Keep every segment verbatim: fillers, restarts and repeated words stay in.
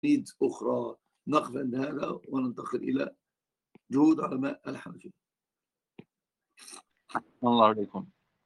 أخرى. نقف عند هذا وننتقل إلى جهود علماء الحنفية. الله عليكم.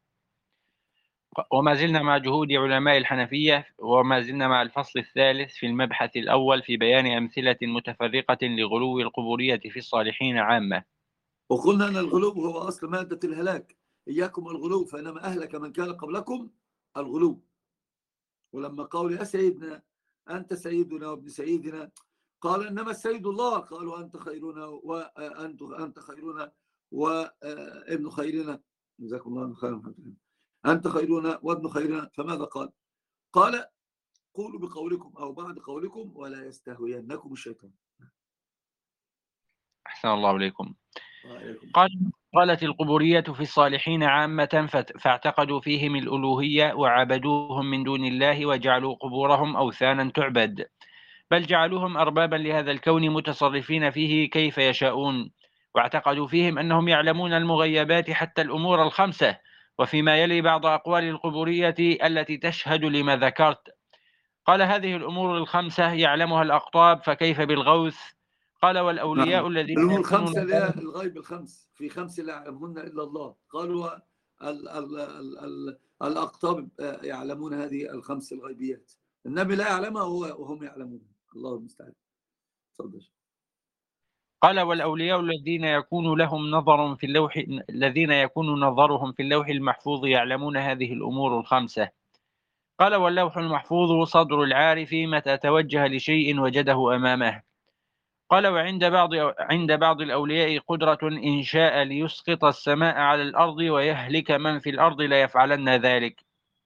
وما زلنا مع جهود علماء الحنفية، وما زلنا مع الفصل الثالث في المبحث الأول في بيان أمثلة متفرقة لغلو القبورية في الصالحين عامة. وقلنا أن الغلو هو أصل مادة الهلاك، إياكم الغلو فإنما أهلك من كان قبلكم الغلو. ولما قالوا يا سيدنا أنت سيدنا وابن سيدنا، قال إنما السيد الله. قالوا أنت خيرنا وأنت أنت خيرنا وابن خيرنا، جزاكم الله خيرا، أنت خيرنا وابن خيرنا. فماذا قال؟ قال قولوا بقولكم أو بعد قولكم ولا يستهوينكم الشيطان. أحسن الله عليكم. قال قالت القبورية في الصالحين عامة فاعتقدوا فيهم الألوهية وعبدوهم من دون الله وجعلوا قبورهم أوثانا تعبد، بل جعلوهم أربابا لهذا الكون متصرفين فيه كيف يشاءون، واعتقدوا فيهم أنهم يعلمون المغيبات حتى الأمور الخمسة. وفيما يلي بعض أقوال القبورية التي تشهد لما ذكرت. قال هذه الأمور الخمسة يعلمها الأقطاب فكيف بالغوث؟ قال والأولياء الذين الأمور الخمسة اللي هي الغيب الخمس، في خمس لا يعلمهن إلا الله. قالوا ال ال ال ال الأقطاب يعلمون هذه الخمس الغيبيات، النبي لا يعلمها وهم يعلمون. الله المستعان. تفضل. قال والأولياء الذين يكون لهم نظر في اللوح الذين يكون نظرهم في اللوح المحفوظ يعلمون هذه الأمور الخمسة. قال واللوح المحفوظ صدر العارف متى توجه لشيء وجده أمامه. قال وعند بعض عند بعض الأولياء قدرة إن شاء ليسقط السماء على الأرض ويهلك من في الأرض لا يفعلن ذلك.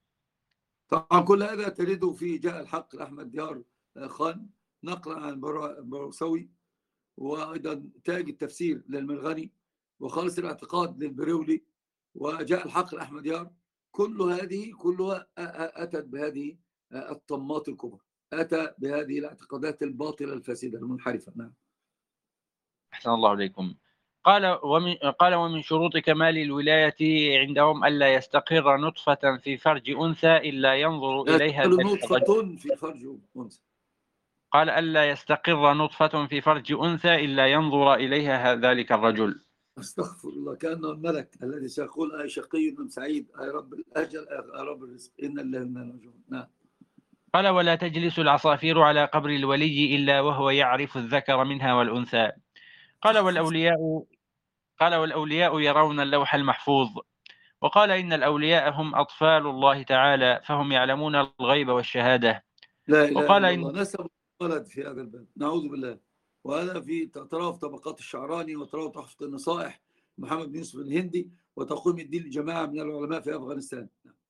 طبعا كل هذا تريده في جاء الحق لأحمد ديار خان نقلا عن البروسوي، وأيضا تاج التفسير للمرغني، وخالص الاعتقاد للبرولي، وجاء الحق لأحمد ديار. كل هذه كلها أتت بهذه الطمات الكبرى، أتى بهذه الاعتقادات الباطلة الفاسدة المنحرفة. نعم. أحسن الله عليكم. قال ومن قال ومن شروط كمال الولاية عندهم ألا يستقر نطفة في فرج أنثى إلا ينظر إليها نطفة في فرج أنثى. قال ألا يستقر نطفة في فرج أنثى إلا ينظر إليها ذلك الرجل. استغفر الله، كأنه الملك الذي سيقول أي شقي أم سعيد، أي رب الأجل أي رب الرزق، إن الله إنا راجعون. نعم. قال ولا تجلس العصافير على قبر الولي إلا وهو يعرف الذكر منها والأنثى. قال والأولياء قال والأولياء يرون اللوح المحفوظ. وقال إن الأولياء هم أطفال الله تعالى فهم يعلمون الغيب والشهادة. لا إله وقال إلا إن الله. نسب ولد في هذا الباب، نعوذ بالله. وهذا في تراه في طبقات الشعراني، وتراه تحفة النصائح محمد بن يوسف الهندي، وتقويم الدين لجماعة من العلماء في أفغانستان.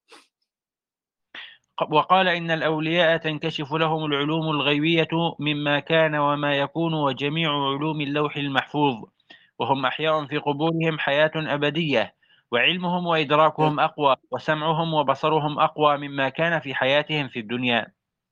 وقال إن الأولياء تنكشف لهم العلوم الغيبية مما كان وما يكون وجميع علوم اللوح المحفوظ، وهم أحياء في قبورهم حياة أبدية، وعلمهم وإدراكهم أقوى، وسمعهم وبصرهم أقوى مما كان في حياتهم في الدنيا.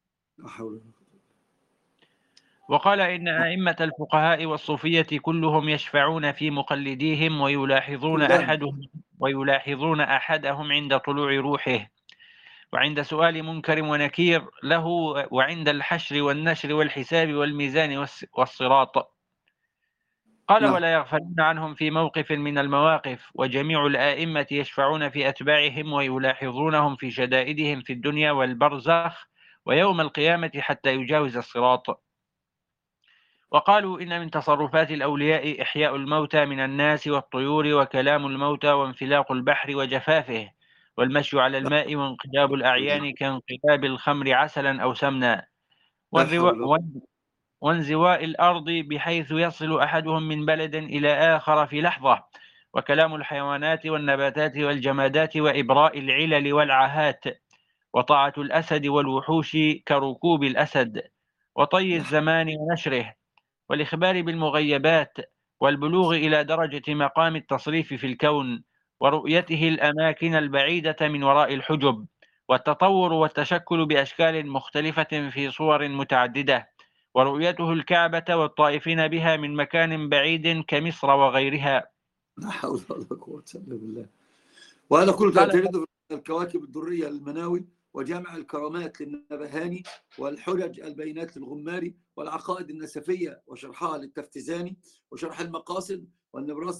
وقال إن أئمة الفقهاء والصوفية كلهم يشفعون في مقلديهم ويلاحظون أحدهم ويلاحظون أحدهم عند طلوع روحه، وعند سؤال منكر ونكير له، وعند الحشر والنشر والحساب والميزان والصراط. قال ولا يغفلون عنهم في موقف من المواقف، وجميع الآئمة يشفعون في أتباعهم ويلاحظونهم في شدائدهم في الدنيا والبرزخ ويوم القيامة حتى يجاوز الصراط. وقالوا إن من تصرفات الأولياء إحياء الموتى من الناس والطيور، وكلام الموتى، وانفلاق البحر وجفافه، والمشي على الماء، وانقلاب الأعيان كانقلاب الخمر عسلا أو سمنا، وانزواء الأرض بحيث يصل أحدهم من بلد إلى آخر في لحظة، وكلام الحيوانات والنباتات والجمادات، وإبراء العلل والعاهات، وطاعة الأسد والوحوش كركوب الأسد، وطي الزمان ونشره، والإخبار بالمغيبات، والبلوغ إلى درجة مقام التصريف في الكون، ورؤيته الأماكن البعيدة من وراء الحجب، والتطور والتشكل بأشكال مختلفة في صور متعددة، ورؤيته الكعبة والطائفين بها من مكان بعيد كمصر وغيرها. لا حول ولا قوة إلا بالله. وهذا كله تجده في الكواكب الدرية المناوي، وجامع الكرامات للنبهاني، والحجج البينات للغماري، والعقائد النسفية وشرحها للتفتزاني، وشرح المقاصد والنبراس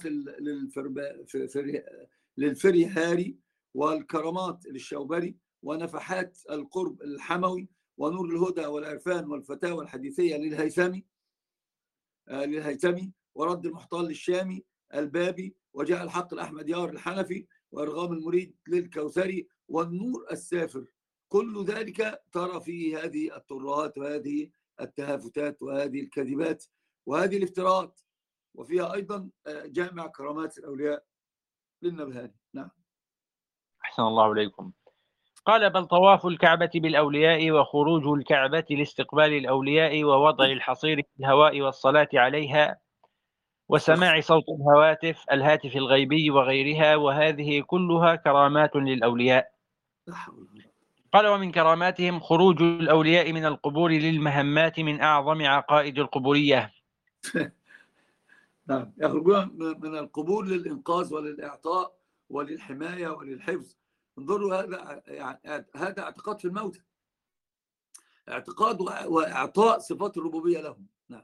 للفريهاري، والكرامات للشوبري، ونفحات القرب الحموي، ونور الهدى والعرفان والفتاوى الحديثية للهيثمي للهيثمي ورد المحتال للشامي البابي، وجاء الحق الأحمد يار الحنفي، وإرغام المريد للكوثري، والنور السافر. كل ذلك ترى فيه هذه الترهات وهذه التهافتات وهذه الكذبات وهذه الافتراءات، وفيها أيضا جامع كرامات الأولياء للنبهاني. نعم. أحسن الله إليكم. قال: بل طواف الكعبة بالأولياء وخروج الكعبة لاستقبال الأولياء ووضع الحصير في الهواء والصلاة عليها وسماع صوت الهواتف الهاتف الغيبي وغيرها، وهذه كلها كرامات للأولياء. قال: ومن كراماتهم خروج الأولياء من القبور للمهمات من أعظم عقائد القبورية. نعم، يخرجون من القبور للإنقاذ وللإعطاء وللحماية وللحفظ. انظروا، هذا يعني هذا اعتقاد في الموتى، اعتقاد وإعطاء صفات الربوبية لهم. نعم.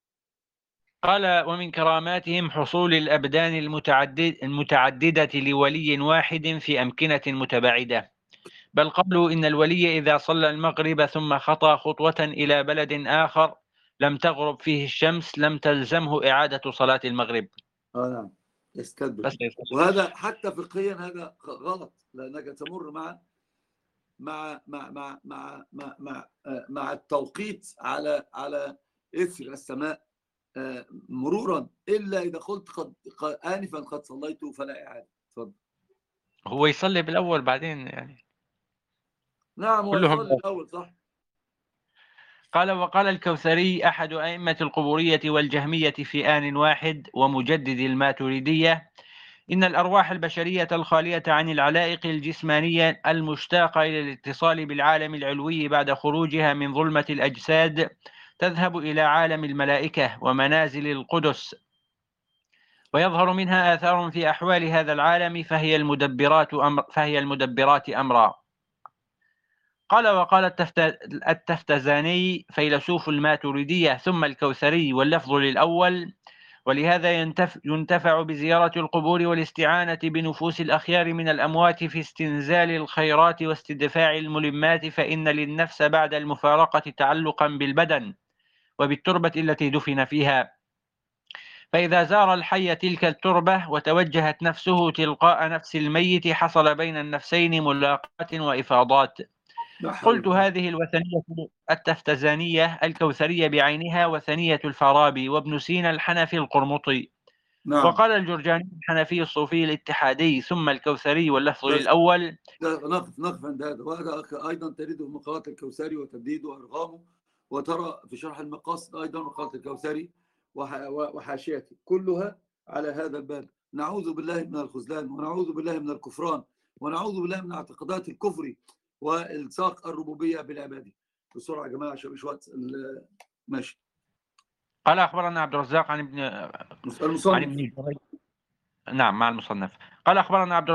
قال: ومن كراماتهم حصول الأبدان المتعدد المتعددة لولي واحد في أمكنة متباعدة، بل قالوا إن الولي إذا صلى المغرب ثم خطى خطوة إلى بلد آخر لم تغرب فيه الشمس لم تلزمه إعادة صلاة المغرب. آه نعم، يستدبر. وهذا حتى فقهيا هذا غلط، لأنك تمر مع مع مع مع مع مع مع, مع التوقيت على على إثر السماء مرورا، إلا إذا قلت قد آنفا قد صليت فلا إعادة. تفضل. هو يصلي بالأول بعدين يعني. نعم، هو يصلي الأول، صح. قال: وقال الكوثري أحد أئمة القبورية والجهمية في آن واحد ومجدد الماتريدية: إن الأرواح البشرية الخالية عن العلائق الجسمانية المشتاقة إلى الاتصال بالعالم العلوي بعد خروجها من ظلمة الأجساد تذهب إلى عالم الملائكة ومنازل القدس، ويظهر منها آثار في أحوال هذا العالم، فهي المدبرات أمر فهي المدبرات أمرا. قال: وقال التفتزاني فيلسوف الماتريدية ثم الكوثري واللفظ للأول، ولهذا ينتفع بزيارة القبور والاستعانة بنفوس الأخيار من الأموات في استنزال الخيرات واستدفاع الملمات، فإن للنفس بعد المفارقة تعلقا بالبدن وبالتربة التي دفن فيها، فإذا زار الحي تلك التربة وتوجهت نفسه تلقاء نفس الميت حصل بين النفسين ملاقات وإفاضات. قلت: هذه الوثنية التفتزانية الكوثرية بعينها وثنية الفارابي وابن سينا الحنفي القرمطي. نعم. وقال الجرجاني الحنفي الصوفي الاتحادي ثم الكوثري واللفظ للأول. نقف نقف عند هذا، وهذا أيضا تريد في مقالات الكوثري وتبديده وإرغامه، وترى في شرح المقاصد أيضا مقالات الكوثري وحاشيته كلها على هذا الباب. نعوذ بالله من الخذلان، ونعوذ بالله من الكفران، ونعوذ بالله من اعتقادات الكفر والصاق الربوبية بالعبادة. بسرعة يا جماعة عشان مش وقت. ماشي. قال: أخبرنا عبد الرزاق عن ابن المصنف. عن ابن نعم مع المصنف. قال: أخبرنا عبد